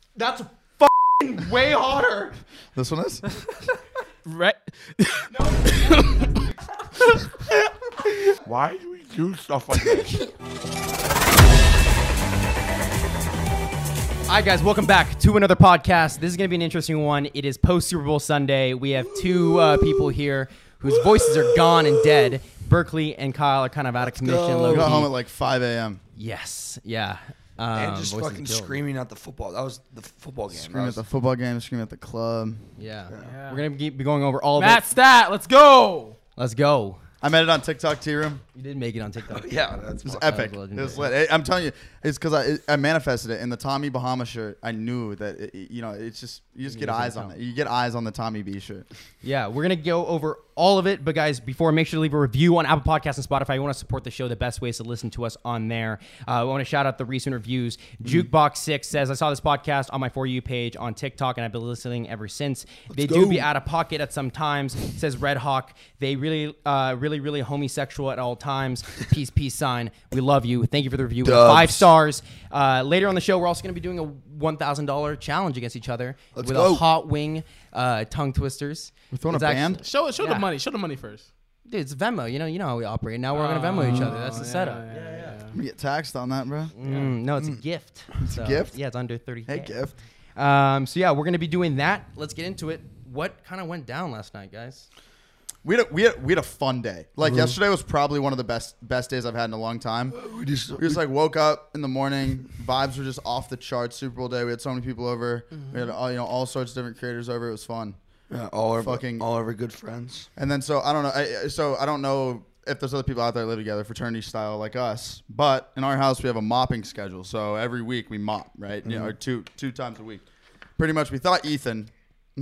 That's fucking way hotter. This one is? Right. Why do we do stuff like this? All right, guys, welcome back to another podcast. This is going to be an interesting one. It is post-Super Bowl Sunday. We have two people here whose voices are gone and dead. Berkeley and Kyle are kind of out of commission. I got home at like 5 a.m. Yes, yeah. And just voices fucking killed. screaming at the football. That was the football game. Screaming at the football game, screaming at the club. Yeah. Yeah. We're going to be going over all of Matt it. Stat, let's go. Let's go. I made it on TikTok, T-Room. You did make it on TikTok. Yeah, that's It was fucking epic. was It was legendary. lit. I'm telling you, it's because I manifested it in the Tommy Bahama shirt. I knew that it's just you just get eyes on it. You get eyes on the Tommy B shirt. Yeah, we're going to go over all of it. But, guys, before, make sure to leave a review on Apple Podcasts and Spotify. You want to support the show, the best ways to listen to us on there. I want to shout out the recent reviews. Jukebox6 says, I saw this podcast on my For You page on TikTok, and I've been listening ever since. They do be out of pocket at some times, says Red Hawk. They really homosexual at all times. Peace, peace sign. We love you. Thank you for the review. We have 5 stars. Later on the show, we're also going to be doing a $1,000 challenge against each other with a hot wing tongue twisters. We're throwing It's a actually- band. Show Yeah. the money. Show the money first. Dude, it's Venmo. You know how we operate. Now we're going to Venmo each other. That's the setup. I'm gonna get taxed on that, bro. No, it's a gift. It's a gift? Yeah, it's under 30K. Hey, gift. So yeah, we're gonna be doing that. Let's get into it. What kind of went down last night, guys? We had a fun day. Like yesterday was probably one of the best days I've had in a long time. We just like woke up in the morning. Vibes were just off the charts. Super Bowl day. We had so many people over. We had all sorts of different creators over. It was fun. Yeah, all our good friends. And then so I don't know. I don't know if there's other people out there that live together fraternity style like us. But in our house we have a mopping schedule. So every week we mop, right? You know, or two times a week. Pretty much. We thought Ethan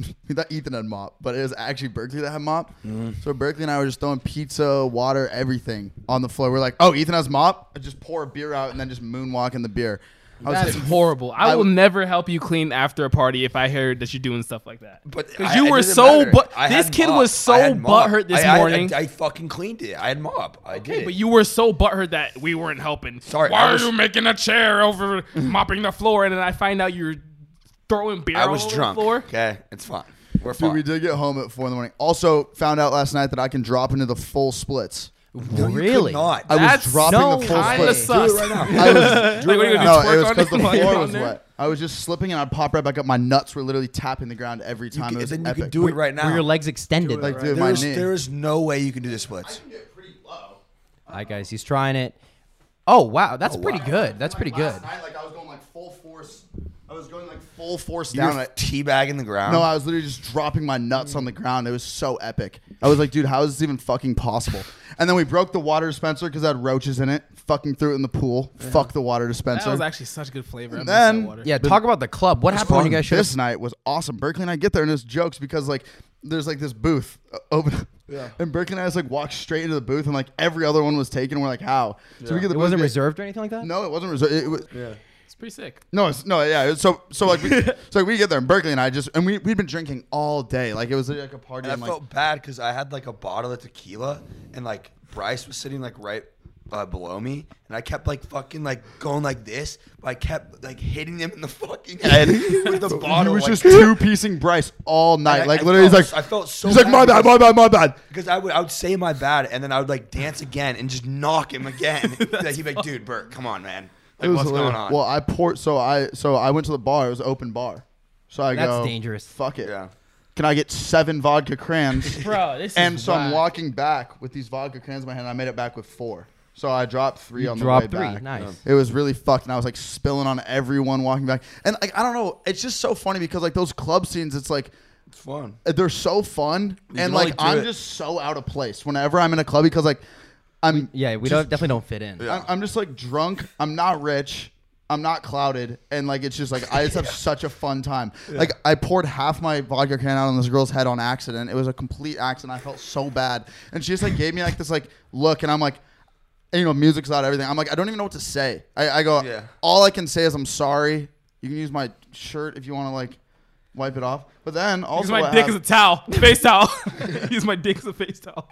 had mop, but it was actually Berkeley that had mop. So Berkeley and I were just throwing pizza, water, everything on the floor. We're like, oh, Ethan has mop. I just pour a beer out and then just moonwalk in the beer. That's horrible. I will never help you clean after a party if I heard that you're doing stuff like that. But because you were so this kid was so butthurt this morning. I fucking cleaned it. I had mop. I did. But you were so butthurt that we weren't helping. Sorry. Why are you making a chair over mopping the floor? And then I find out you're throwing beer I was all over drunk. the floor. Okay, it's fine. We're Dude, fine. we did get home at 4 in the morning. Also found out last night that I can drop into the full splits. No, you Really? could not. I was dropping the full kinda splits. sus. Do it right now. I was, Like, what are you gonna do, no, twerk it was on because the while you're floor on was there? wet. I was just slipping and I'd pop right back up. My nuts were literally tapping the ground every time. It was Then you epic. could do it right now. Were your legs extended? Like, dude, my knee. There is no way you can do the splits. Get pretty low. All right, guys, he's trying it. Oh wow, that's pretty good. That's pretty good. Last night, like I was going like full force. I was going like full force You down. were teabagging the ground. No, I was literally just dropping my nuts on the ground. It was so epic. I was like, dude, how is this even fucking possible? And then we broke the water dispenser because it had roaches in it. Fucking threw it in the pool. Fuck the water dispenser. That was actually such good flavor. I miss Then- that water. Yeah, talk about the club. What happened when you guys showed This up? night was awesome. Berkeley and I get there and it's jokes because like there's like this booth open. Yeah. And Berkeley and I just like walked straight into the booth and like every other one was taken. And we're like, how? So we get the It booth, wasn't get- reserved or anything like that? No, it wasn't reserved. It was. It's pretty sick. No, yeah. So like we get there and Berkeley and I just and we'd been drinking all day. Like it was like a party. And I And, like, felt bad because I had like a bottle of tequila and like Bryce was sitting like right below me and I kept like fucking like going like this, but I kept like hitting him in the fucking head with the bottle. he was like, just two-piecing Bryce all night. And like I literally, felt- he's like, I felt so he's like, my bad, my bad. because I would say my bad and then I would like dance again and just knock him again. Like, he'd be like, dude, Bert, come on, man. Like, It was what's hilarious. going on? Well, I poured. So I went to the bar. It was an open bar. So I That's go. dangerous. Fuck it. Yeah. Can I get 7 vodka crayons? Bro, this is And so I'm whack. walking back with these vodka crayons in my hand. I made it back with 4. So I dropped 3 on the dropped way 3. back. Nice. It was really fucked, and I was like spilling on everyone walking back. And like I don't know, it's just so funny because like those club scenes, it's like It's fun. they're so fun, You and can like only do I'm it. just so out of place whenever I'm in a club because like I'm Yeah, we just- definitely don't fit in. I'm just like drunk. I'm not rich. I'm not clouded, and like it's just like I just have such a fun time. Like I poured half my vodka can out on this girl's head on accident. It was a complete accident. I felt so bad, and she just like gave me like this like look, and I'm like, and, you know, music's loud, everything. I'm like, I don't even know what to say. I go, Yeah. all I can say is I'm sorry. You can use my shirt if you want to like wipe it off. But then also Use my what dick hap- as a towel. Face towel. Use my dick as a face towel.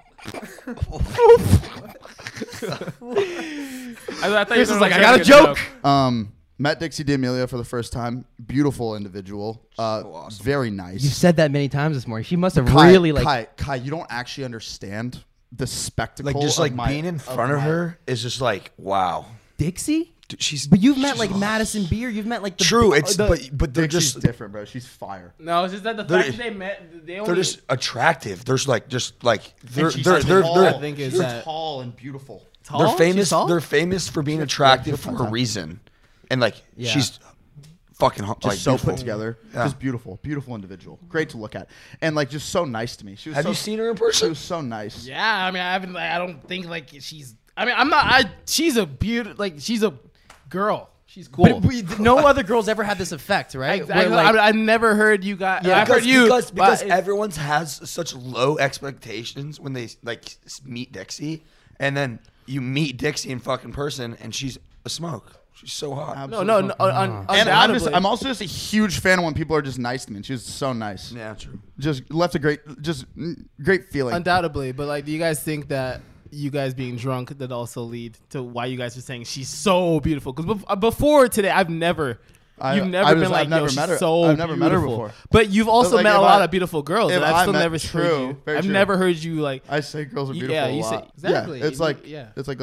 I thought you Chris were is like, I gonna got a make joke. Met Dixie D'Amelio for the first time. Beautiful individual. awesome. Very nice. You said that many times this morning. She must have Kai, really like. Kai, you don't actually understand the spectacle. Like just of like my- being in front of my- her is just like wow. Dixie? Dude, she's But you've met she's like awesome. Madison Beer. You've met like the True, it's the- but they're Dixie's just different, bro. She's fire. No, it's just that the They're- fact that they met, they they're only. just attractive. There's like just like And she's tall. I think it's She's that- tall and beautiful. tall? they're She's famous. tall? They're famous for being attractive for a reason, and like Yeah. she's fucking Just like so beautiful. put together. Yeah. Just beautiful. Beautiful individual. Great to look at. And like just so nice to me. She was Have so, you seen her in She person? was so nice. Yeah, I mean, I haven't. Like, I don't think like she's. I mean, I'm not. She's a beautiful. Like she's a girl. She's cool. But no other girls ever had this effect, right? Where, like- I've never heard you guys. Yeah, I've heard you because but everyone has such low expectations when they like meet Dixie, and then you meet Dixie in fucking person, and she's a smoke. She's so hot. No, no, no. And I'm also just a huge fan of when people are just nice to me. And she was so nice. Yeah, true. Just left a great feeling. undoubtedly. But like, do you guys think that you guys being drunk that also lead to why you guys are saying she's so beautiful? Because before today, you've never I've been never like, yo, met her. she's so I've never met her beautiful. before. But you've also like, met a if lot I- of beautiful girls. if And I've I still met- never true, heard you. very I've true. never heard you like. I say girls are beautiful. Yeah, a you say- lot. exactly. Yeah, it's You- like yeah. it's like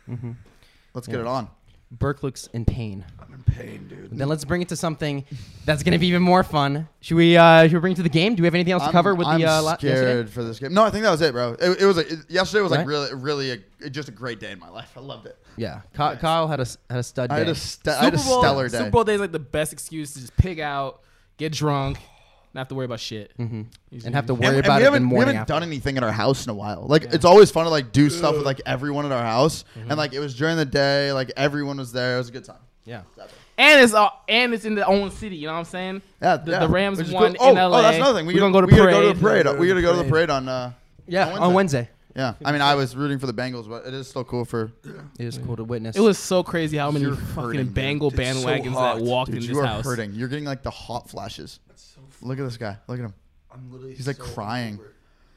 let's get it on. Burke looks in pain. I'm in pain, dude. Then let's bring it to something that's going to be even more fun. Should we bring it to the game? Do we have anything else to cover with I'm the scared yesterday? for this game. No, I think that was it, bro. Yesterday was like Right? really just a great day in my life. I loved it. Yeah, Kyle had a stud day. I had a stellar day. Super Bowl day is like the best excuse to just pig out, get drunk, not have to worry about shit. and have to worry And about we it in the haven't morning done after. anything in our house in a while. Like it's always fun to like do stuff with like everyone in our house, and like it was during the day. Like everyone was there. It was a good time. Yeah. And it's in the own city. You know what I'm saying? Yeah, The Rams which is won cool. in LA. Oh, that's another thing. We're gonna go to we gotta go to the parade. parade. We gotta go to the parade on. Yeah, on on Wednesday. Yeah, I mean, I was rooting for the Bengals, but it is still cool for. It is cool to witness. It was so crazy how many You're fucking hurting, dude. Bengal It's so bandwagons hot. that walked Dude, in you this are house. hurting. You're getting like the hot flashes. Look at this guy. Look at him. I'm literally He's like so crying. over.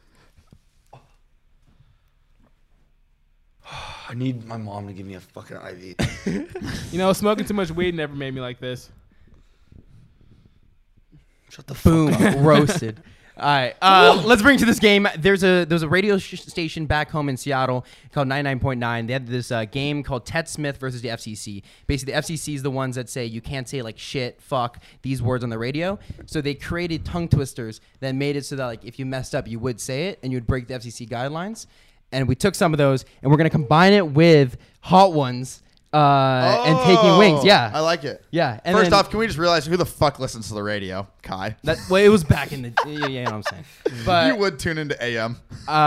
I need my mom to give me a fucking IV. You know, smoking too much weed never made me like this. Shut the fuck Boom, up. roasted. All right, let's bring it to this game. There's a radio station back home in Seattle called 99.9. They had this game called Ted Smith versus the FCC. Basically, the FCC is the ones that say you can't say like shit, fuck, these words on the radio. So they created tongue twisters that made it so that like if you messed up, you would say it and you would break the FCC guidelines. And we took some of those and we're gonna combine it with Hot Ones and Taking Wings. Yeah, I like it. yeah. And First then- off, can we just realize who the fuck listens to the radio? Kai. well, it was back in the yeah, you know what I'm saying. But You would tune into AM.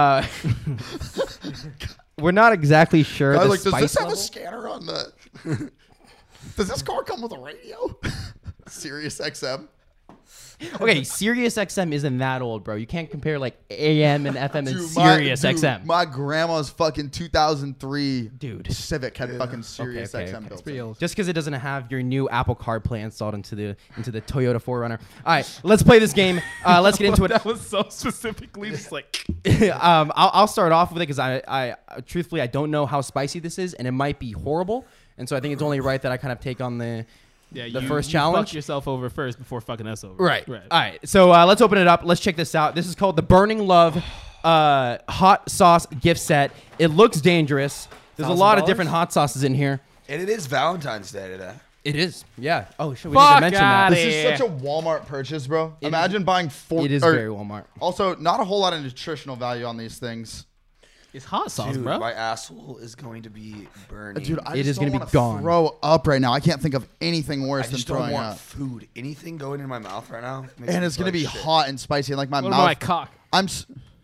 we're not exactly sure. I The was like, does spice this have level. a scanner on the? Does this car come with a radio? Sirius XM. Okay, Sirius XM isn't that old, bro. You can't compare like AM and FM and Dude, Sirius XM. My grandma's fucking 2003 Dude. Civic had fucking Sirius Okay, XM okay. built. Pretty in. old. Just because it doesn't have your new Apple CarPlay installed into the Toyota 4Runner. All right, let's play this game. Let's get into it. That was so specifically just like. I'll start off with it because I truthfully I don't know how spicy this is, and it might be horrible. And so I think it's only right that I kind of take on the first challenge. Fuck yourself over first before fucking us over. Right. All right. So let's open it up. Let's check this out. This is called the Burning Love hot sauce gift set. It looks dangerous. There's a lot of $1,000? different hot sauces in here. And it is Valentine's Day today. It is. Yeah. Oh, shit. We Fuck didn't mention that. outta This here. is such a Walmart purchase, bro. Imagine buying four. It is or- very Walmart. Also, not a whole lot of nutritional value on these things. It's hot sauce, Dude, bro. my asshole is going to be burning. Dude, I It just is gonna don't be wanna gone. Throw up right now. I can't think of anything worse I than just don't throwing want up. food. Anything going in my mouth right now. makes And me it's gonna feel be like shit. hot and spicy, and like my What mouth. about my cock? I'm. S-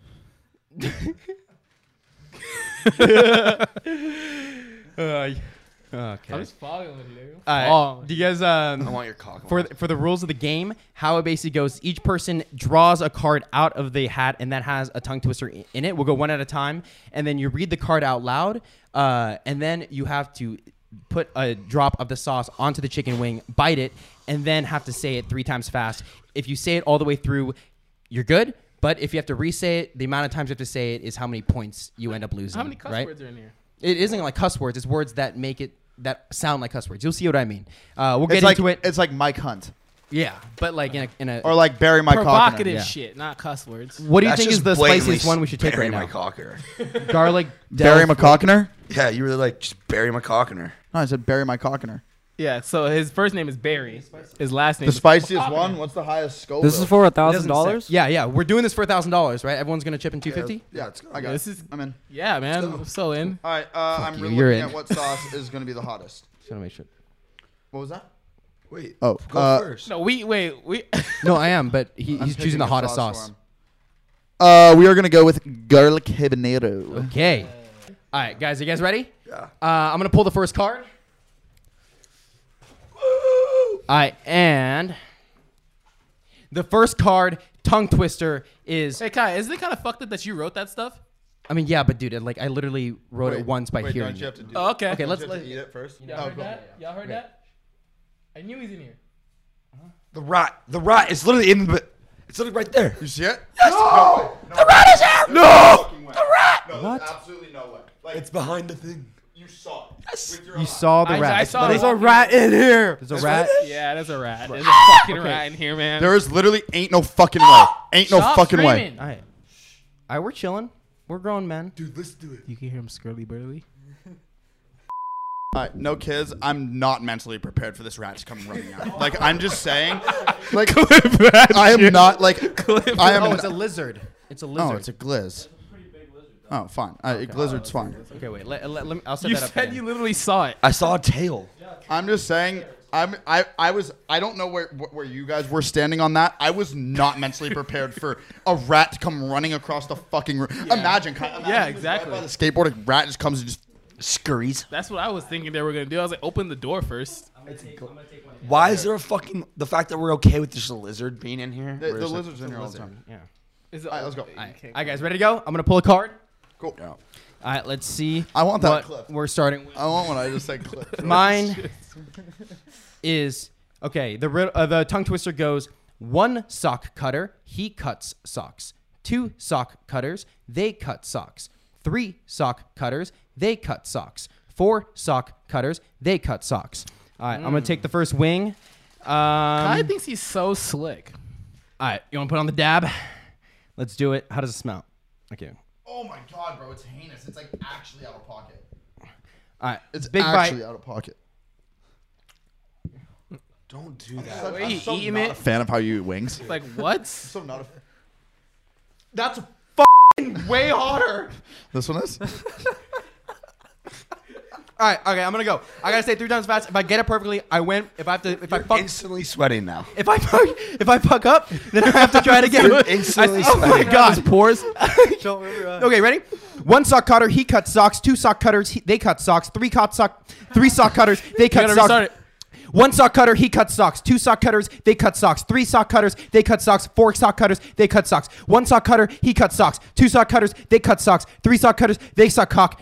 Okay. I'm just following you. All right. Do you guys I want your cock. for the rules of the game, how it basically goes, each person draws a card out of the hat and that has a tongue twister in it. We'll go one at a time, and then you read the card out loud, and then you have to put a drop of the sauce onto the chicken wing, bite it, and then have to say it 3 times fast. If you say it all the way through, you're good. But if you have to re-say it, the amount of times you have to say it is how many points you end up losing. How many cuss right? words are in here? It isn't like cuss words. It's words that make it that sound like cuss words. You'll see what I mean. We'll get It's like into it. it's like Mike Hunt Yeah, but like in a or like Barry Mike Provocative Yeah. shit, not cuss words. what do you That's think is just the blatantly spiciest one we should take Barry right now? McCocker. Garlic. Barry Delf- McCockner. Yeah, you really like just Barry McCockner. No, I said Barry McCockner. Yeah, so his first name is Barry. His last name The is spiciest one. What's the highest scope? This is for It doesn't $1,000. say- Yeah. We're doing this for $1,000, right? Everyone's gonna chip in $250. Yeah, I got This it. is I'm in. yeah, man. I'm so in. All right, I'm you, really you're looking in. at what sauce is going to be the hottest. Just gotta make sure. What was that? Wait. Oh, Go first. No, we. No, I am, but I'm he's picking choosing the a hottest for sauce. him. We are going to go with garlic habanero. Okay. All right, guys, you guys ready? Yeah. I'm gonna pull the first card. All right, and the first card, tongue twister, is. Hey Kai, isn't it kind of fucked up that you wrote that stuff? I mean, yeah, but dude, like I literally wrote it Wait, once by wait, hearing don't you it. have to do Oh, okay. Okay, let's Don't you have to eat it first? Y'all Oh, heard go. that? Y'all heard that? I knew he's in here. The rat. It's literally in the. It's literally right there. You see it? Yes. No! The rat is here. No. The rat! No, What? there's absolutely no way. Like, It's behind the thing. you saw it. Yes. With your You eyes. saw the rat. I saw There's it. a rat in here. There's a rat. Yeah, there's a rat. There's a fucking rat in here, man. There is literally ain't no fucking way. Ain't no Stop fucking way. screaming. All right, we're chilling. We're grown men. Dude, let's do it. You can hear him scurly burly. All right, no kids. I'm not mentally prepared for this rat to come running out. Like, I'm just saying. Like, I am not like. I am. Oh, it's a lizard. It's a lizard. Oh, it's a glizz. Oh, fine. Glizzard's fine. Okay, wait. Let me. I'll set You that up. said again. you literally saw it. I saw a tail. I'm just saying. I don't know where you guys were standing on that. I was not mentally prepared for a rat to come running across the fucking room. Imagine Yeah, you just exactly. ride by the skateboard, a rat just comes and just Scurries. That's what I was thinking they were gonna do. I was like, open the door first. Why is there a fucking the fact that we're okay with just a lizard being in here? the Where is it? lizard's in here all the time. Yeah. Is it, All right, let's go. All right, guys, ready to go? I'm gonna pull a card. Cool. All right, let's see. I want that what clip. we're starting with. I want one. I just said clip. Mine is okay. The tongue twister goes: 1 sock cutter, he cuts socks. 2 sock cutters, they cut socks. 3 sock cutters, they cut socks. 4 sock cutters, they cut socks. All right, I'm gonna take the first wing. Kai thinks he's so slick. All right, you want to put on the dab? Let's do it. How does it smell? Okay. Oh my god, bro! It's heinous. It's like actually out of pocket. All right, It's big actually bite. out of pocket. Don't do that. Wait, he so eating not it? a fan of how you eat wings. Like what? So not a. That's way hotter. This one is. All right, okay, I'm gonna go. I gotta say 3 times fast. If I get it perfectly, I win. If I fuck, Instantly sweating now. if I fuck up, then I have to try it again. Instantly Oh my sweating. god. Pores. Okay, ready? 1 sock cutter, he cuts socks. 2 sock cutters, they cut socks. 3 sock cutters, they cut gotta socks. restart it. 1 sock cutter, he cuts socks. 2 sock cutters, they cut socks. 3 sock cutters, they cut socks. 4 sock cutters, they cut socks. 1 sock cutter, he cuts socks. 2 sock cutters, they cut socks. 3 sock cutters, they suck cock.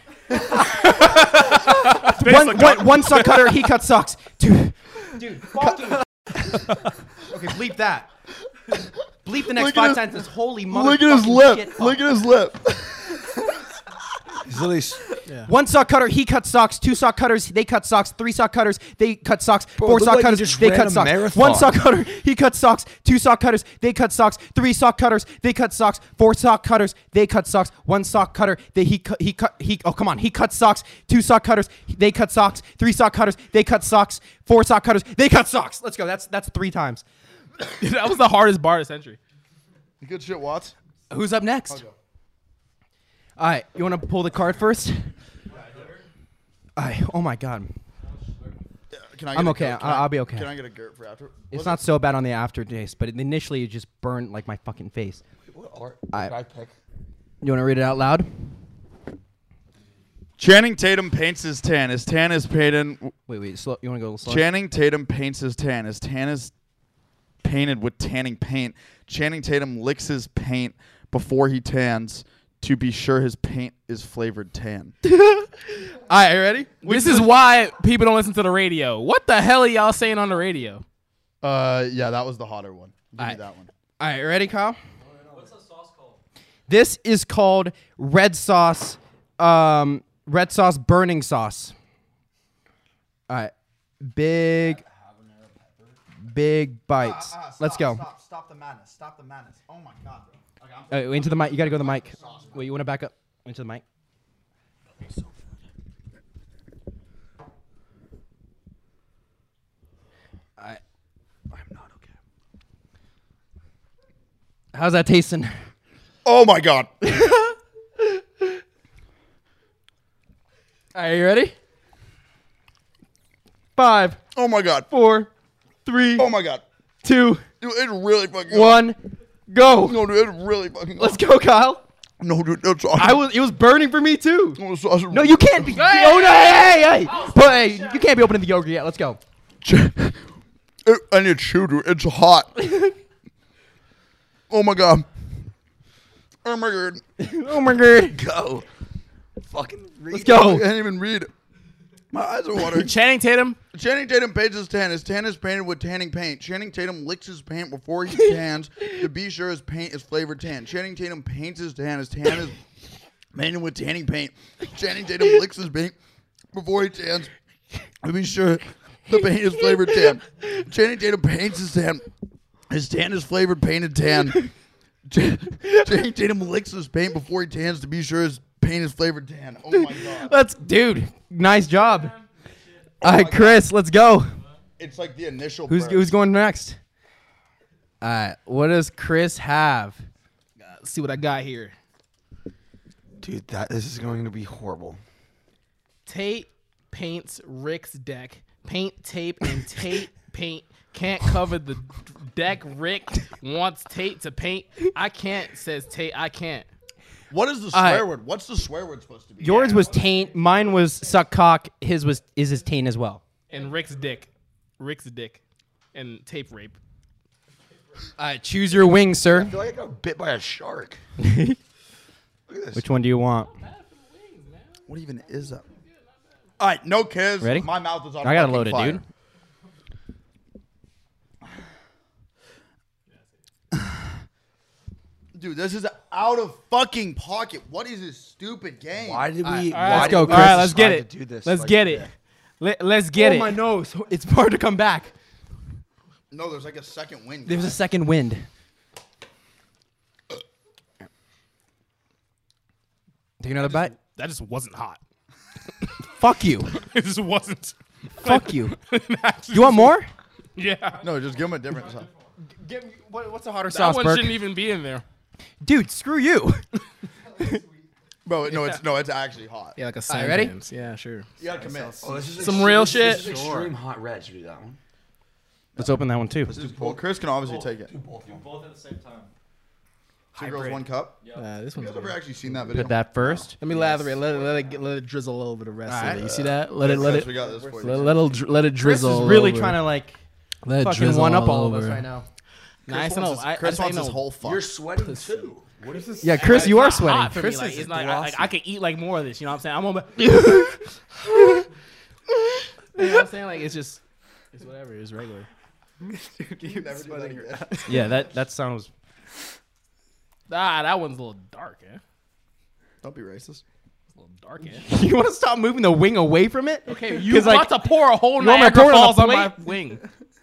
One sock cutter, he cuts socks. Dude, fucking. Okay, bleep that. Bleep the next Look at 5 his- sentences. Holy Look at his motherfucking lip. shit. Look at his lip. He's literally 1 sock cutter, he cuts socks. 2 sock cutters, they cut socks. 3 sock cutters, they cut socks. Bro, 4 it looked sock like you cutters, just they ran cut a socks. marathon. 1 sock cutter, he cuts socks. 2 sock cutters, they cut socks. 3 sock cutters, they cut socks. 4 sock cutters, they cut socks. 1 sock cutter, he cuts socks. 2 sock cutters, they cut socks. 3 sock cutters, they cut socks. 4 sock cutters, they cut socks. Let's go. That's 3 times. That was the hardest bar of the century. Good shit, Watts. Who's up next? All right, you want to pull the card first? All right. Oh my God, Can I I'm a okay. Gert? I'll be okay. Can I get a Gert for after? It's not so bad on the aftertaste, but initially it just burned like my fucking face. what art I- did I pick? You want to read it out loud? Channing Tatum paints his tan. His tan is painted. Wait. Slow. You want to go slow? Channing Tatum paints his tan. His tan is painted with tanning paint. Channing Tatum licks his paint before he tans to be sure his paint is flavored tan. All right, you ready? This is why people don't listen to the radio. What the hell are y'all saying on the radio? Yeah, that was the hotter one. Give me Alright. that one. All right, you ready, Kyle? What's the sauce called? This is called red sauce burning sauce. All right. Big bites. Let's go. Stop the madness. Stop the madness. Oh my god, bro. Okay, Into the mic. You got to go to the mic. Wait, you want to back up? Into the mic. I'm not okay. How's that tasting? Oh my god. Are you ready? 5, Oh my god. 4, 3, Oh my god. 2, Dude, it's really fucking. 1, go. No, dude, it's really fucking. Let's go, Kyle. No, dude, that's awesome. It was burning for me too. It's awesome. No, you can't be. Oh no! Hey! But hey, you can't be opening the yogurt yet. Let's go. I need to chew, dude. It's hot. Oh my god. Oh my god. Oh my god. Go. Fucking read. Let's I go. can't even read. My eyes are watering. Channing Tatum. Channing Tatum paints his tan. His tan is painted with tanning paint. Channing Tatum licks his paint before he tans to be sure his paint is flavored tan. Channing Tatum paints his tan. His tan is painted with tanning paint. Channing Tatum licks his paint before he tans to be sure the paint is flavored tan. Channing Tatum paints his tan. His tan is flavored painted tan. Channing Tatum licks his paint before he tans to be sure his paint is flavored tan. Oh my god. Dude, nice job. All right, Chris, let's go. It's like the initial Who's burst. going next? All right, what does Chris have? Let's see what I got here. Dude, this is going to be horrible. Tate paints Rick's deck. Paint, tape, and Tate paint. Can't cover the deck. Rick wants Tate to paint. I can't, says Tate. I can't. What is the swear word? What's the swear word supposed to be? Yours was taint. Mine was suck cock. His is his taint as well. And Rick's dick. Rick's dick. And tape rape. All right, choose your wing, sir. I feel like I got bit by a shark. Look at this. Which one do you want? What even is that? All right, no kids. Ready? My mouth is on. I gotta fucking load it, fire. dude. Dude, this is out of fucking pocket. What is this stupid game? Why did we? All right, why let's did go, we Chris. All right, let's get decide it. to do this Let's like get it. Let's get it. My nose. It's hard to come back. No, there's like a second win. There's a second wind. Take another bite. That just wasn't hot. Fuck you. It just wasn't. Fuck you. You want more? Yeah. No, just give him a different sauce. Give me, what's a hotter That sauce, one Burke? shouldn't even be in there. Dude, screw you. Bro, no, it's actually hot. Yeah, like a Alright, ready? Sandpans. Yeah, sure. You gotta commit. Oh, this is Some real shit. This is extreme hot red. Should we do that one? Let's open that one too. Well, Chris can obviously take it. Both at the same time. Two girls, one cup. This You one's guys ever good. actually seen that video? Put that first. Let me lather it. Let it drizzle a little bit of rest. Alright. Of it. You see that? Let it Chris, we got this for you. let it Chris drizzle. is really over. trying to like let it fucking drizzle one up all of over. us right now. Nice. Chris wants his, Chris wants his whole fuck. You're sweating too. What is this? Yeah, Chris, you are It's not sweating. hot for me. Like, it's not, I can eat like more of this. You know what I'm saying? I'm on. You know what I'm saying? Like it's just, it's whatever. It's regular. You never do that again. Yeah, that sound was. That one's a little dark, eh? Don't be racist. A little dark, eh? You want to stop moving the wing away from it? Okay, you 'Cause, like, about to pour a whole you want me to Niagara pour it on Falls the on my plate? wing.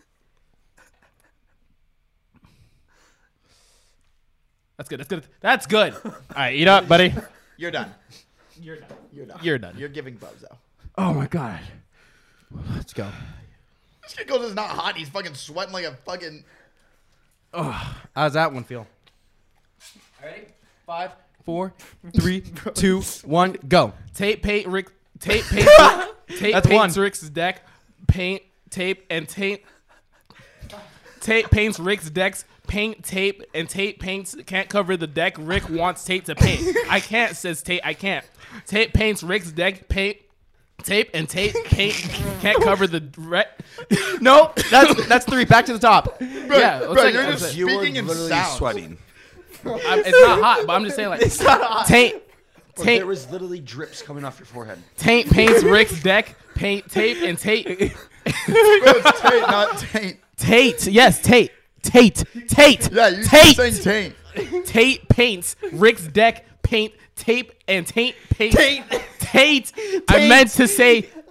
That's good. That's good. That's good. All right, eat up, buddy. You're done. You're done. You're done. You're done. You're giving bozo. Oh my god. Let's go. This kid goes, it's not hot. He's fucking sweating like a fucking. How's that one feel? Ready? 5, 4, 3, 2, 1, go. Tape paint Rick. Tape paint. Tape That's paints one. Rick's deck. Paint tape and tape. Tape paints Rick's decks. Paint tape and tape paints can't cover the deck. Rick wants Tate to paint. I can't, says Tate. I can't. Tape paints Rick's deck. Paint tape and tape paint can't cover the. No, that's 3. Back to the top. Yeah, Bro, like, you're I'm just saying- You were speaking in literally sounds. sweating. it's not hot, but I'm just saying like It's not hot. Taint. There Taint. was literally drips coming off your forehead. Taint paints Rick's deck. Paint tape and tape. Bro, it's Tate, not taint. Tate. Yes, Tate. Tate. Tate. Yeah, you Tate. keep saying taint. Tate paints Rick's deck. Paint tape and taint paint. Tate. I meant to say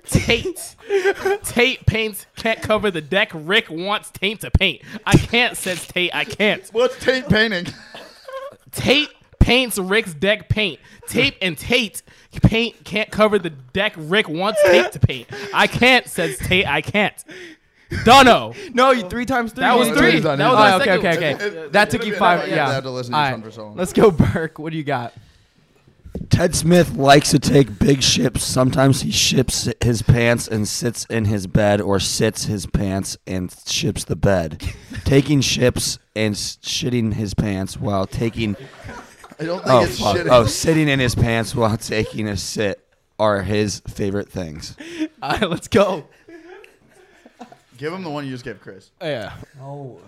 Tate. Tate paints, can't cover the deck. Rick wants Tate to paint. I can't, says Tate. I can't. What's Tate painting? Tate paints Rick's deck paint. Tate and Tate paint can't cover the deck. Rick wants Tate to paint. I can't, says Tate. I can't. Dunno. No, you 3 times 3. That was Yeah, 3. he's That done. was Oh, my okay, second okay. one. That took you 5. Yeah, Yeah. I had to listen to All each right, one for so long. let's go, Burke. What do you got? Ted Smith likes to take big ships. Sometimes he ships his pants and sits in his bed, or sits his pants and ships the bed. Taking ships and shitting his pants while taking. I don't think it's fuck. shitting. Oh, sitting in his pants while taking a sit are his favorite things. All right, let's go. Give him the one you just gave Chris. Yeah. Whoa!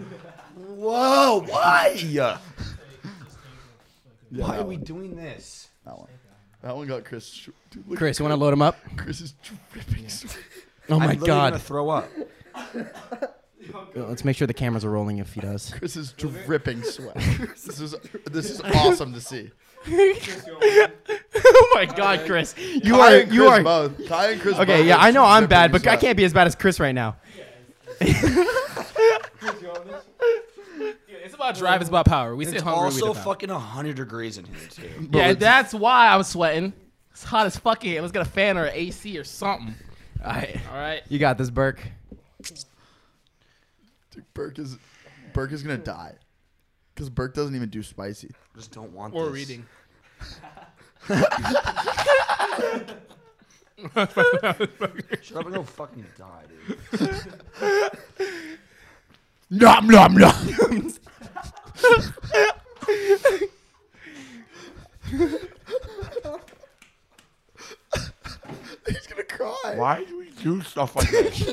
Why? Why are we doing this? That one. That one got Chris. Dude, look Chris, at you want to load him up? Chris is dripping. Oh, my I'm literally God. gonna throw up. Let's make sure the cameras are rolling if he does. Chris is dripping sweat. This is awesome to see. Oh, my God, Chris. You Kai are. and You Chris are. both. Kai and Chris Okay, both yeah, are I know I'm dripping bad, but I sweat. can't be as bad as Chris right now. It's about drive. It's about power. We sit It's hungry. also we devour. fucking 100 degrees in here too. Yeah, that's why I'm sweating. It's hot as fuck in here. Let's get a fan or an AC or something. All right. All right. You got this, Burke. Dude, Burke is gonna die. Because Burke doesn't even do spicy. Just don't want Or this. reading. Shut up and go fucking die, dude. Nom nom nom. He's gonna cry. Why do we do stuff like this?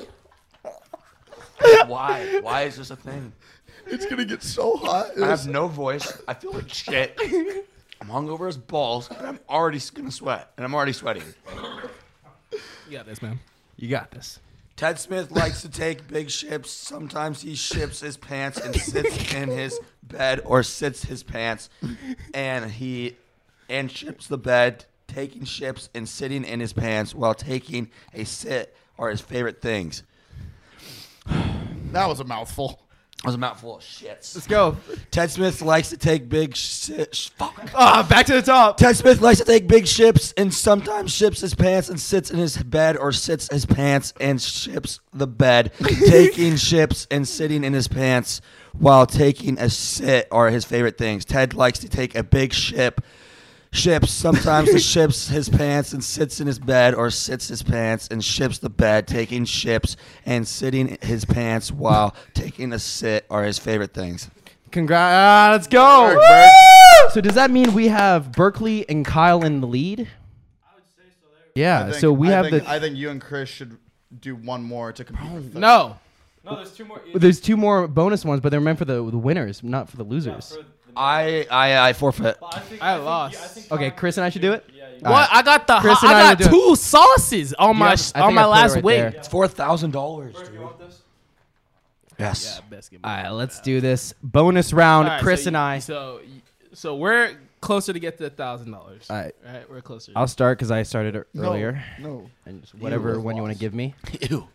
Why? Why is this a thing? It's gonna get so hot. I have no voice. I feel like shit. I'm hungover as balls, and I'm already gonna sweat, and I'm already sweating. You got this, man. You got this. Ted Smith likes to take big ships. Sometimes he ships his pants and sits in his bed, or sits his pants and ships the bed. Taking ships and sitting in his pants while taking a sit are his favorite things. That was a mouthful. That was a mouthful of shits. Let's go. Ted Smith likes to take big shit. Fuck. Back to the top. Ted Smith likes to take big ships and sometimes ships his pants and sits in his bed, or sits his pants and ships the bed. Taking ships and sitting in his pants while taking a sit are his favorite things. Ted likes to take a big ships. Sometimes he ships his pants and sits in his bed, or sits his pants and ships the bed. Taking ships and sitting his pants while taking a sit are his favorite things. Congrats. Let's go. Burke, Burke. So does that mean we have Berkeley and Kyle in the lead? I would say so. Yeah. So we have I think you and Chris should do one more to compete. with the- No. There's 2 more bonus ones, but they're meant for the winners, not for the losers. I forfeit. I lost. Okay, Chris and I should do it. What? I got the. Chris and I I got will do 2 sauces on my I think on my I put it last right week. there. It's $4,000, dude. Yes. Best give me All right, let's do this bonus round. All right, Chris so and I. So we're closer to get to $1,000. All right. All right, we're closer. I'll start because I started earlier. No. And just whatever one you want to give me. Ew.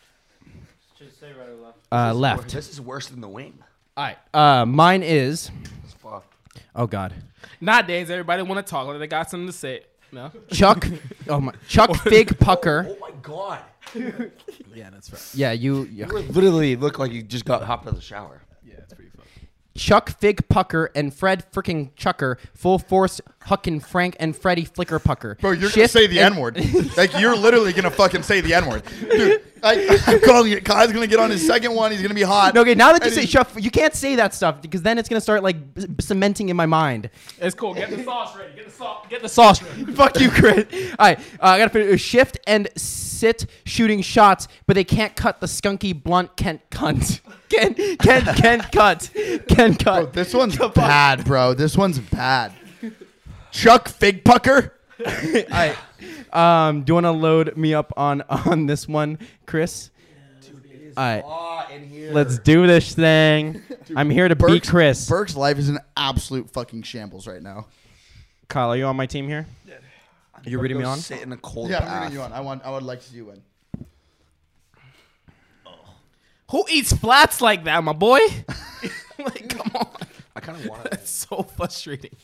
Left. This is worse than the wing. All right. Mine is. Fuck. Oh God. Nowadays, everybody want to talk. Or they got something to say. No. Chuck. Oh my. Chuck Fig Pucker. Oh my god. Yeah, that's right. Yeah, you. You literally look like you just got hopped out of the shower. Yeah, it's pretty fun. Chuck Fig Pucker and Fred fricking Chucker, full force Huckin' Frank and Freddy Flicker Pucker. Bro, you're gonna Shift say the and- N word. Like you're literally gonna fucking say the N word, dude. I'm calling it. Kai's gonna get on his second one. He's gonna be hot. No, okay, now that you And say he's- Chuck, you can't say that stuff because then it's gonna start like cementing in my mind. It's cool. Get the sauce ready. Get the sauce ready. Fuck you, Chris. All right, I gotta put shift and sit shooting shots, but they can't cut the skunky blunt Kent cunt. Kent cut. Bro, this one's bad, bro. This one's bad. Chuck Fig Pucker. All right. Do you want to load me up on this one, Chris? All right. In here. Let's do this thing. I'm here to beat Chris. Burke's life is an absolute fucking shambles right now. Kyle, are you on my team here? I'm You reading me Go on? Sit in a cold Yeah, I'm bath. reading you on. I would like to see you win. Who eats flats like that, my boy? Like, come on. I kind of want It's so frustrating.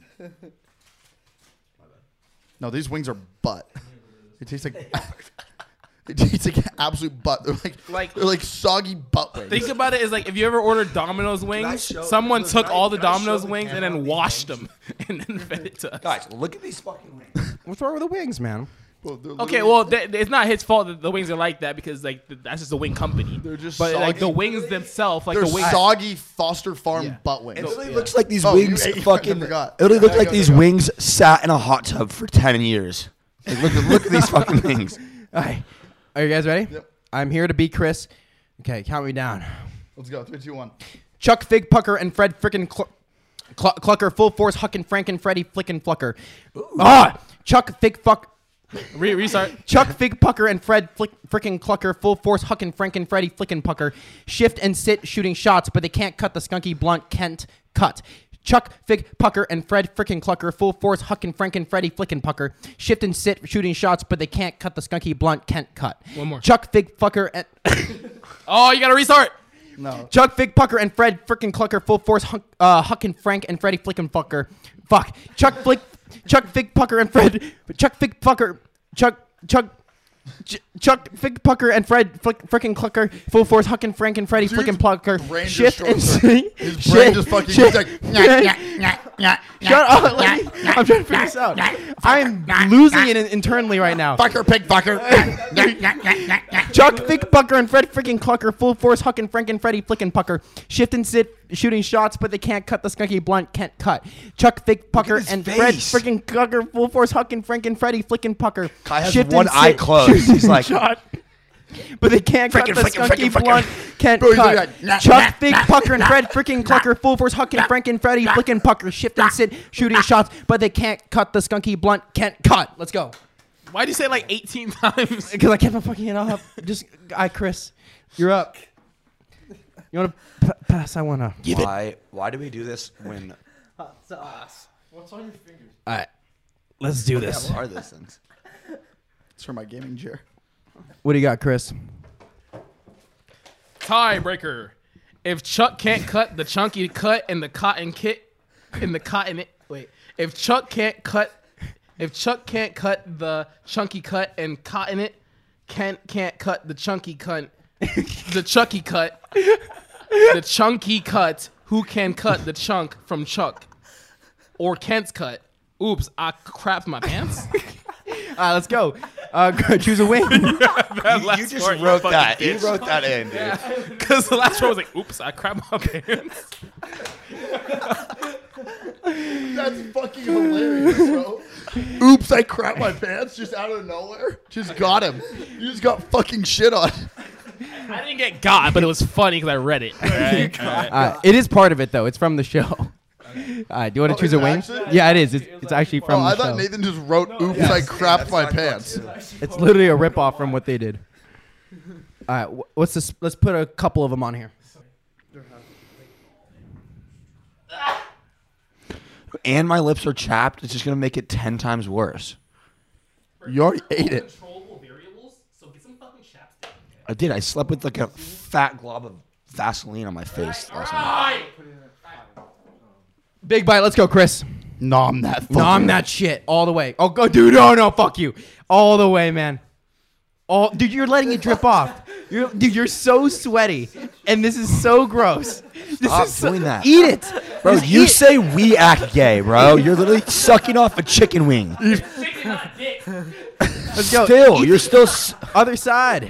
No, these wings are butt. It tastes like it tastes like absolute butt. They're like soggy butt wings. Think about it as like if you ever ordered Domino's wings, someone took all the Domino's wings and then washed them and then fed it to us. Guys, look at these fucking wings. What's wrong with the wings, man? Well, they're Okay, literally- well, it's not his fault that the wings are like that because like that's just the wing company. They're just but like the soggy. wings themselves, like they're the wings. soggy Foster Farm butt wings. It literally looks like these Oh, you wings ate- I fucking. forgot. It literally looks There like you go, these there you go. wings sat in a hot tub for 10 years. Like, look at these fucking wings. All right. Are you guys ready? Yep. I'm here to beat Chris. Okay, count me down. Let's go. 3, 2, 1. Chuck, Fig, Pucker, and Fred frickin' Clucker, full force, Huckin' Franken, Freddy, flickin' Flucker. Chuck, Fig, Fuck. Restart. Chuck, Fig, Pucker, and Fred frickin' Clucker, full force, Huckin' Franken, Freddy, flickin' Pucker. Shift and sit, shooting shots, but they can't cut the skunky blunt, can't cut. Chuck, Fig, Pucker, and Fred frickin' Clucker, full force, Huckin' Franken, Freddy, flickin' Pucker. Shift and sit, shooting shots, but they can't cut the skunky blunt, can't cut. One more. Chuck, Fig, Fucker, and... Oh, you gotta restart. No. Chuck, Fig, Pucker, and Fred frickin' Clucker, full force, Huckin' Frank, and Freddy flickin' Fucker. Fuck. Chuck, Fig, Pucker, and Fred... Chuck, Fig, Pucker... Chuck, Fig, Pucker, and Fred frickin' Clucker, full force, Huckin' Frank, and Freddy flickin' Plucker. brain Shift just and short sing. His brain just fucking Shit. he's like, Shut up. I'm trying to figure this out. I'm losing it internally right now. fucker, pig, fucker. Chuck, Fig, Pucker, and Fred frickin' Clucker, full force, Huckin' Frank, and Freddy flickin' Pucker. Shift and sit, shooting shots, but they can't cut the skunky blunt, can't cut. Chuck, Fig, Pucker, his and face. Fred frickin' Clucker, full force, Huckin' Frank, and Freddy flickin' Pucker. Kai has Shift one and eye sit, closed. shooting He's like- shot, but they can't cut the skunky blunt, can't Bro, he's cut. like, nah, Chuck, Fig, Pucker, and Fred frickin' Clucker, full force, Huckin' Frank, and Freddy flickin' Pucker. Shift and sit, shooting shots, but they can't cut the skunky blunt, can't cut. Let's go. Why'd you say it like 18 times? Because I kept on fucking it up. Just, Chris, you're up. You want to pass? I want to. Why do we do this when? What's on your fingers? All right, let's do this. What are those things? It's for my gaming chair. What do you got, Chris? Tiebreaker. If Chuck can't cut the chunky cut and the cotton kit in the cotton wait. If Chuck can't cut the chunky cut and cotton it, can't cut the chunky cut. The chunky cut. The chunky cut. Who can cut the chunk from Chuck? Or Kent's cut? Oops, I crapped my pants. Let's go. Choose a wing. You just wrote that. You wrote that in, dude. Because the last one was like, oops, I crapped my pants. That's fucking hilarious, bro. Oops, I crap my pants just out of nowhere. Just got him. You just got fucking shit on. I didn't get got, but it was funny because I read it. All right? All right. It is part of it, though. It's from the show. All right, do you want to choose a is it wing? actually? Yeah, it is. It's actually from Oh, the I show. thought Nathan just wrote, oops, I crapped that's my not correct, pants. too. It's literally a ripoff from what they did. All right, what's this? Let's put a couple of them on here. And my lips are chapped. It's just gonna make it 10 times worse. You already ate it. Controllable variables, so get some fucking chapstick. I did. I slept with like a fat glob of Vaseline on my face last night. Big bite. Let's go, Chris. Nom that fucking. Nom that shit all the way. Oh, go, dude. No, fuck you. All the way, man. Dude, you're letting it drip off. You're so sweaty, and this is so gross. Stop doing that. Eat it, Bro, Just you eat it. say we act gay, bro. You're literally sucking off a chicken wing. Let's go. Still, Eat you're still. other side.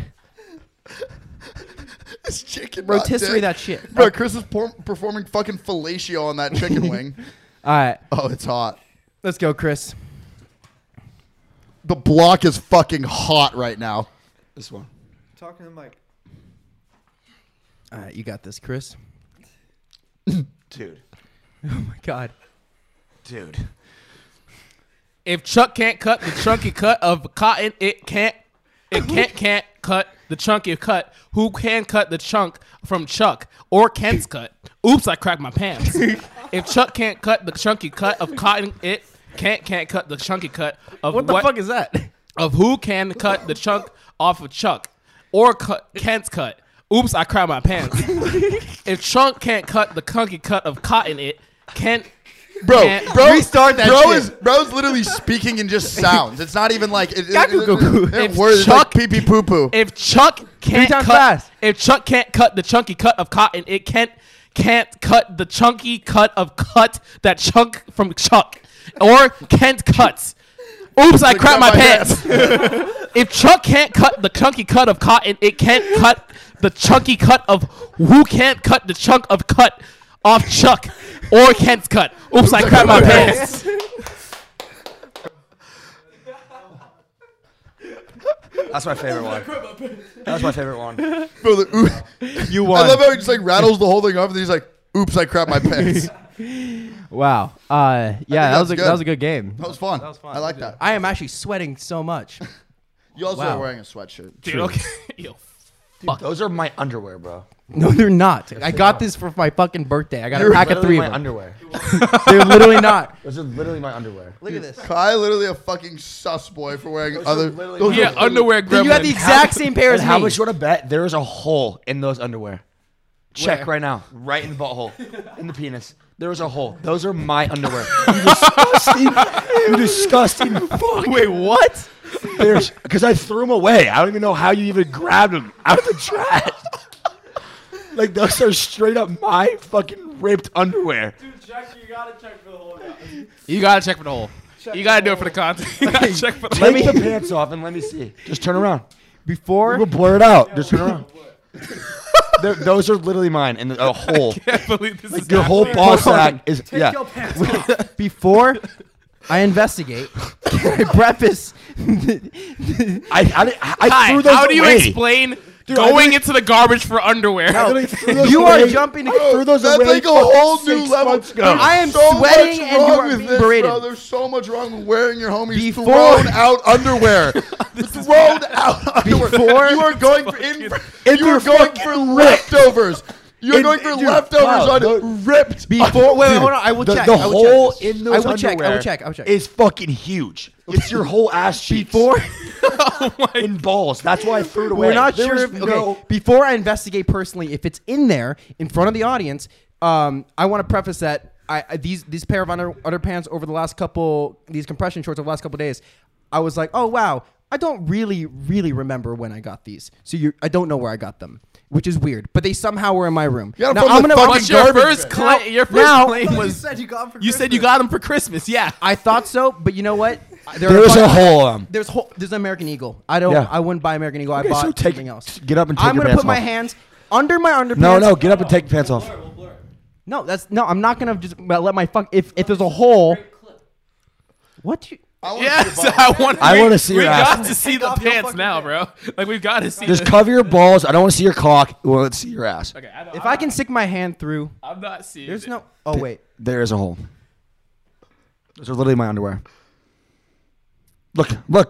This chicken. not Rotisserie dick. that shit. Bro, Chris is performing fucking fellatio on that chicken wing. All right, Oh, it's hot. let's go, Chris. The block is fucking hot right now. This one. Talking to Mike. All right, you got this, Chris. Dude. Oh my God. Dude. If Chuck can't cut the chunky cut of cotton, it can't cut the chunky cut. Who can cut the chunk from Chuck or Kent's cut? Oops, I cracked my pants. If Chuck can't cut the chunky cut of cotton, it can't cut the chunky cut of What the fuck is that? of who can cut the chunk off of Chuck or can't cut. Oops, I cried my pants. If Chunk can't cut the chunky cut of cotton, it can't. Bro, Restart that shit. Bro's literally speaking in just sounds. It's not even like If words. It's Chuck- like pee pee poo poo. If Chuck can't times cut, fast. if Chuck can't cut the chunky cut of cotton, it can't cut the chunky cut of cut that chunk from Chuck, or Kent cuts. Oops, I crapped my pants. If Chuck can't cut the chunky cut of cotton, it can't cut the chunky cut of who can't cut the chunk of cut off Chuck or Kent's cut. Oops, I crapped my pants. That's my favorite one. That's my favorite one. Bro, You I won. love how he just like rattles the whole thing off, and then he's like, "Oops, I crap my pants." Wow. Yeah, that was that's that good. was a good game. That was fun. I like that. I am actually sweating so much. You also Wow. are wearing a sweatshirt. Dude, okay. Yo, Dude, those are my underwear, bro. No, they're not. I got this for my fucking birthday. I got a You're pack of Literally 3 my of them. underwear. They're literally not. Those are literally my underwear. Look at this. Kai literally a fucking sus boy for wearing Those other. are literally those my- yeah, underwear gremlin. You have the exact same pair as And how me. much you want to bet there is a hole in those underwear? Check Where? right now. Right in the butthole. In the penis. There is a hole. Those are my underwear. You disgusting. You disgusting fuck. Wait, what? Because I threw them away. I don't even know how you even grabbed them out of the trash. Like, those are straight up my fucking ripped underwear. You gotta check for the whole guy. You gotta check for the hole. You gotta do it for the content. You gotta check for the Take the pants off and let me see. Just turn around. Before We'll blur it out. Just turn around. Those are literally mine in a hole. I can't believe this is Your whole happening. ball sack is yeah. before I investigate, can I preface? I Hi, threw those how do you away. explain Dude, I going literally- into the garbage for underwear? I literally threw those You are away. jumping. I threw those That's away like a fucking whole new 6 level. months ago. There's I am so sweating much and you wrong are with being this, berated. Bro. There's so much wrong with wearing your homies Before- thrown out underwear. Thrown out underwear. Before- You are going for In you are their going for fucking leftovers. You're In- going for dude, leftovers wow, on the- ripped. Before wait, hold on. I will check. The I will hole check this. in those I will check. I underwear will check. I will check. is fucking huge. It's your whole ass cheeks. Before in balls. That's why I threw it away. we're not There sure. was If, okay, no- before I investigate personally, if it's in there in front of the audience, I want to preface that these pair of underpants over the last couple, these compression shorts over the last couple days, I was like, oh wow, I don't really remember when I got these. So I don't know where I got them, which is weird. But they somehow were in my room. You got 'em Now from I'm the gonna. fucking What's your garbage first bin. claim? Your first Now- claim You was said you got 'em for you said you got them for Christmas. Yeah. I thought so, but you know what? There's a hole on 'em. There's American Eagle. I don't. Yeah. I wouldn't buy American Eagle. Okay, I bought so take- something else. get up and take I'm your gonna pants put my off. hands under my underpants. No, get up and take your pants off. No, I'm not gonna just let my fuck. If there's a hole. What? Do you, I wanna Yes, see your I want. I wanna see your We ass. got to see the pants now, bro. Like we've got to see. Just the- cover your balls. I don't want to see your cock. We want to see your ass. Okay, if I can stick my hand through, I'm not seeing. there's it. no. Oh wait. There is a hole. Those are literally my underwear. Look.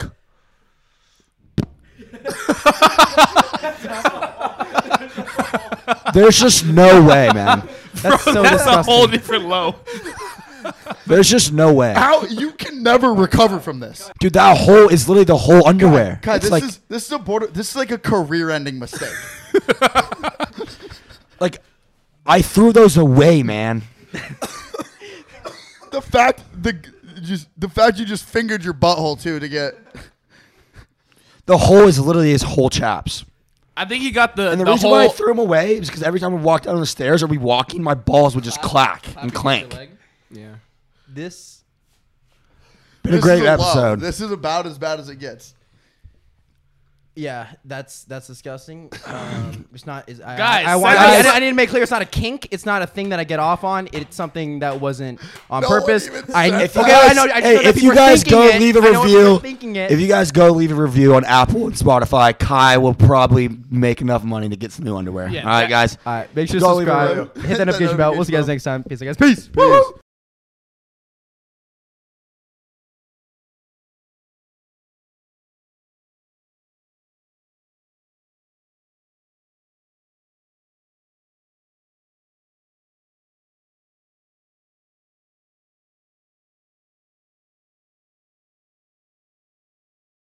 There's just no way, man. That's so That's a disgusting. whole different low. There's just no way. How you can never recover from this. Dude, that hole is literally the whole underwear. God, It's like, this is like a career-ending mistake. like, I threw those away, man. the fact you just fingered your butthole too to get. The hole is literally his whole chaps. I think he got the And the the reason whole. why I threw them away is because every time we walked down the stairs or we walking, my balls would just clack and clank. Yeah. This. Been a This great is low. episode. This is about as bad as it gets. Yeah, that's disgusting. It's not. Guys, Guys, I need to make clear it's not a kink. It's not a thing that I get off on. It's something that wasn't on No one purpose. even I said If you okay, guys, I know. I just hey, know that if people you are guys thinking go it. leave a I know people review, are thinking it. if you guys go leave a review on Apple and Spotify, Kai will probably make enough money to get some new underwear. Yeah, All right, guys. All right, make sure to Go leave a subscribe. review. Hit that notification bell. We'll see you guys next time. Peace, guys. Peace. Peace.